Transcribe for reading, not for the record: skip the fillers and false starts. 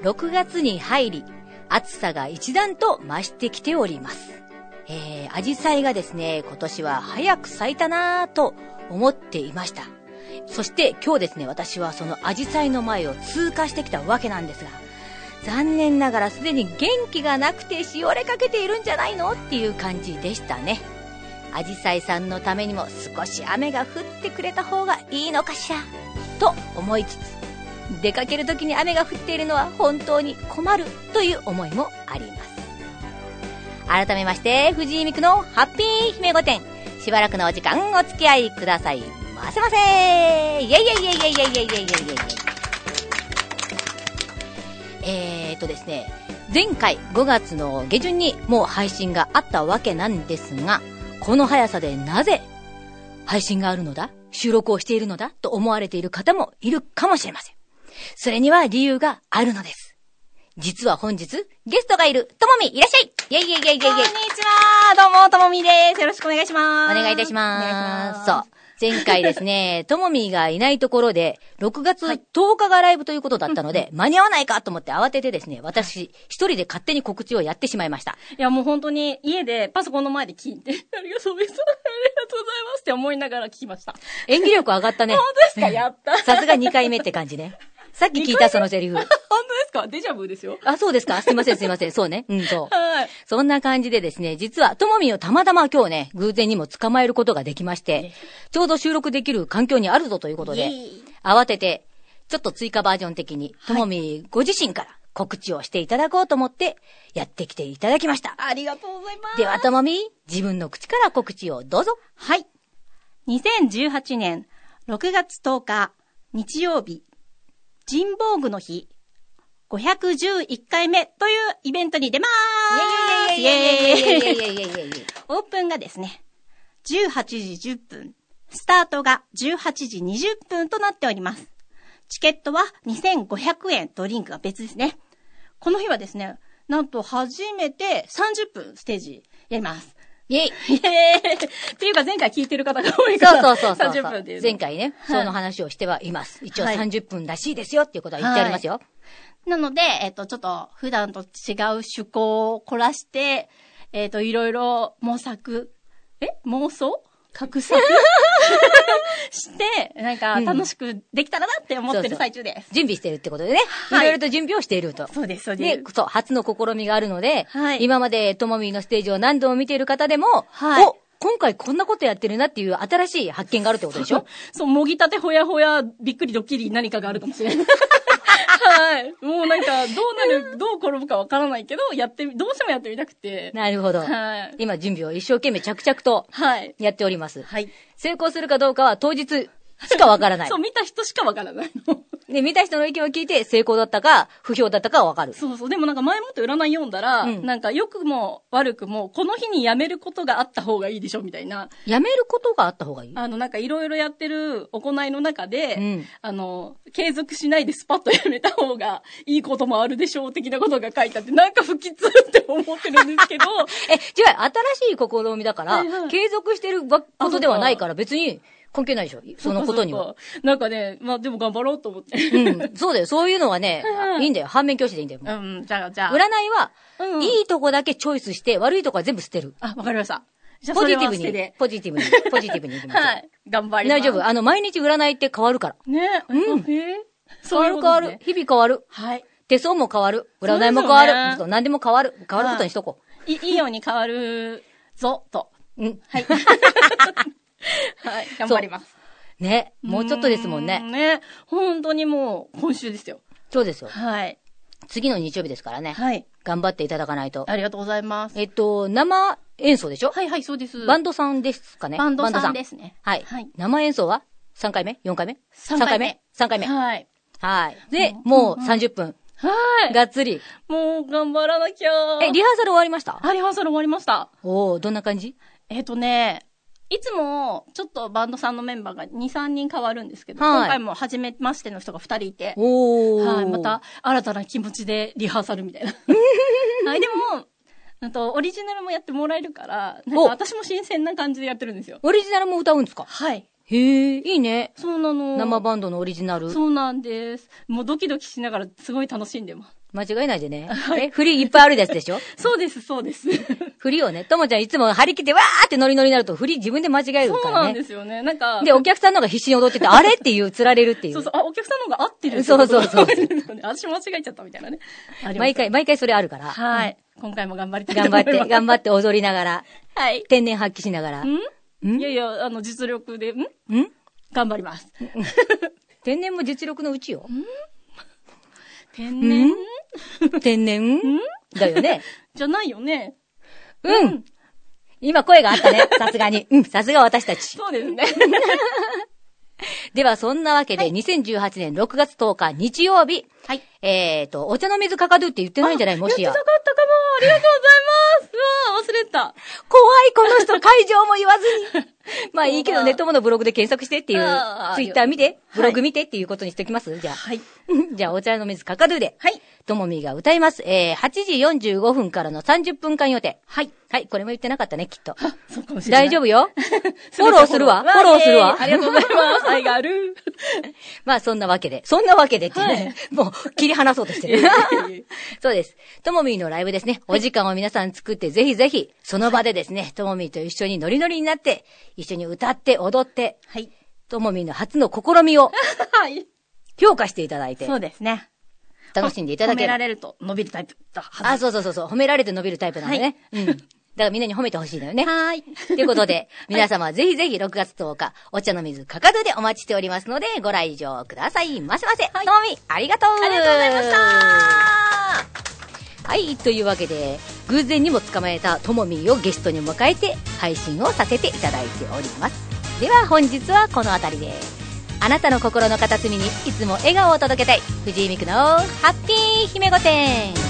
6月に入り、暑さが一段と増してきております。アジサイがですね、今年は早く咲いたなぁと思っていました。そして今日ですね、私はそのアジサイの前を通過してきたわけなんですが、残念ながらすでに元気がなくてしおれかけているんじゃないのっていう感じでしたね。アジサイさんのためにも少し雨が降ってくれた方がいいのかしらと思いつつ、出かける時に雨が降っているのは本当に困るという思いもあります。改めまして藤井美久のハッピー姫御殿、しばらくのお時間お付き合いくださいませませ。イエイイエイイエイイエイイエイイエイイエイ。ですね、前回5月の下旬にもう配信があったわけなんですが、この速さでなぜ配信があるのだ、収録をしているのだと思われている方もいるかもしれません。それには理由があるのです。実は本日ゲストがいるともみ、いらっしゃい。イェイイェイイェイイェイイェイ。 こんにちは、どうもともみです。よろしくお願いします。 お願いいたします。そう、前回ですね、ともみがいないところで6月10日がライブということだったので、間に合わないかと思って慌ててですね、私一人で勝手に告知をやってしまいました。 いやもう本当に家でパソコンの前で聞いて、ありがとうございますって思いながら聞きました。 演技力上がったね。 本当ですか？やった。 さすが2回目って感じね。さっき聞いたそのセリフ。 本当ですか？デジャブですよ。 あ、そうですか。すいませんすいません。そうね。そう。 はい。 そんな感じでですね、実はともみをたまたま今日ね、偶然にも捕まえることができまして、ちょうど収録できる環境にあるぞということで、慌てて、ちょっと追加バージョン的に、ともみご自身から告知をしていただこうと思って、やってきていただきました。 ありがとうございます。 ではともみ、自分の口から告知をどうぞ。 はい。2018年6月10日、日曜日、神保具の日、511回目というイベントに出まーす。イエーイイエーイイエーイイエーイイエーイイエーイイエーイ。オープンがですね、18時10分、スタートが18時20分となっております。チケットは2500円、ドリンクが別ですね。この日はですね、なんと初めて30分ステージやります。 イェイイエーイっていうか前回聞いてる方が多いから。 そう。 30分っていう。 前回ね、その話をしてはいます。一応30分らしいですよっていうことは言ってありますよ。 なので、ちょっと普段と違う趣向を凝らして、いろいろ妄想画策して、なんか楽しくできたらなって思ってる最中です。 準備してるってことでね。いろいろと準備をしていると。 そうです、そうです。そう、初の試みがあるので、今までともみのステージを何度も見ている方でも、今回こんなことやってるなっていう新しい発見があるってことでしょ？ そう、もぎたてほやほや、びっくりドッキリ何かがあるかもしれない。はい。もうなんか、どう転ぶかわからないけど、どうしてもやってみたくて。 なるほど。はい。今準備を一生懸命着々と、やっております。 はい。 成功するかどうかは当日しかわからない。 そう、見た人しかわからないの。 で、見た人の意見を聞いて成功だったか、不評だったかはわかる。 そう。でもなんか前もって占い読んだら、なんか良くも悪くも、この日に辞めることがあった方がいいでしょ、みたいな。 辞めることがあった方がいい？ なんかいろいろやってる行いの中で、継続しないでスパッと辞めた方がいいこともあるでしょう、的なことが書いてあって、なんか不吉って思ってるんですけど。 違う、新しい試みだから、継続してることではないから別に、関係ないでしょそのことには。 なんかね、まあでも頑張ろうと思って。 そうだよ。そういうのはね、いいんだよ。反面教師でいいんだよ。 じゃあ。 占いは、いいとこだけチョイスして、悪いとこは全部捨てる。 あ、わかりました。じゃあポジティブに。ポジティブにいきます。 はい。頑張ります。 大丈夫。毎日占いって変わるから。 ね。 変わる。日々変わる。 はい。 手相も変わる。占いも変わる。何でも変わる。変わることにしとこう。いいように変わるぞ、と。はい。はい。頑張ります。 ね。もうちょっとですもんね。 ね。本当にもう、今週ですよ。 そうですよ。 はい。 次の日曜日ですからね。 はい。 頑張っていただかないと。 ありがとうございます。 生演奏でしょ？ はい、そうです。 バンドさんですかね？ バンドさんですね。 はい。生演奏は ?3 回目 ?4 回目 ?3 回目 ?3 回目。 はい。 で、もう30分。 はい。 がっつり。 もう頑張らなきゃ。 リハーサル終わりました？ リハーサル終わりました。 どんな感じ？ いつも、ちょっとバンドさんのメンバーが2、3人変わるんですけど、今回も初めましての人が2人いて、また新たな気持ちでリハーサルみたいな。はい、でも、オリジナルもやってもらえるから、なんか私も新鮮な感じでやってるんですよ。 オリジナルも歌うんですか？ はい。 へえ、いいね。 そうなの。 生バンドのオリジナル。 そうなんです。もうドキドキしながらすごい楽しんでます。 間違えないでね。振りいっぱいあるやつでしょ？ そうです、そうです。 振りをね、ともちゃんいつも張り切ってわーってノリノリになると振り自分で間違えるからね。 そうなんですよね。なんか。 で、お客さんの方が必死に踊ってて、あれっていう、釣られるっていう。 そうそう、あ、お客さんの方が合ってる。 そうそうそう。 私間違えちゃったみたいなね。 毎回それあるから。 はい。今回も頑張りたいと思います。 頑張って踊りながら。 はい。 天然発揮しながら。 いやいや、実力で、頑張ります。 天然も実力のうちよ。 天然だよね。 じゃないよね。 今声があったね。さすがに。さすが私たち。 そうですね。 では、そんなわけで、2018年6月10日日曜日。はい。お茶の水かかどって言ってないんじゃない？もしや。 言ってなかったかも。ありがとうございます。うわ、忘れた。 怖い、この人、会場も言わずに。まあいいけどね、友のブログで検索してっていう、ツイッター見て、ブログ見てっていうことにしときます？じゃあ。はい。じゃあ、お茶の水かかどで。はい。ともみが歌います。8時45分からの30分間予定。はい。はい、これも言ってなかったね、きっと。 そうかもしれない。 大丈夫よ。フォローするわ。フォローするわ。 ありがとうございます。愛がある。 まあ、そんなわけでってね、もう切り離そうとしてる。そうです。ともみのライブですね。お時間を皆さん作って、ぜひぜひ、その場でですね、ともみと一緒にノリノリになって、一緒に歌って踊って、はい。ともみの初の試みを、はい。評価していただいて。 そうですね。 楽しんでいただける。 褒められると伸びるタイプだはず。 あ、そう。褒められて伸びるタイプなんでね。はい。だからみんなに褒めてほしいのよね。はい。ということで、皆様ぜひぜひ6月10日、お茶の水かかどでお待ちしておりますので、ご来場くださいませませ。はい。ともみ、ありがとう。 ありがとうございました。 はい、というわけで、偶然にも捕まえたともみをゲストに迎えて、配信をさせていただいております。では本日はこの辺りで。あなたの心の片隅にいつも笑顔を届けたい藤井美久のハッピー姫御殿。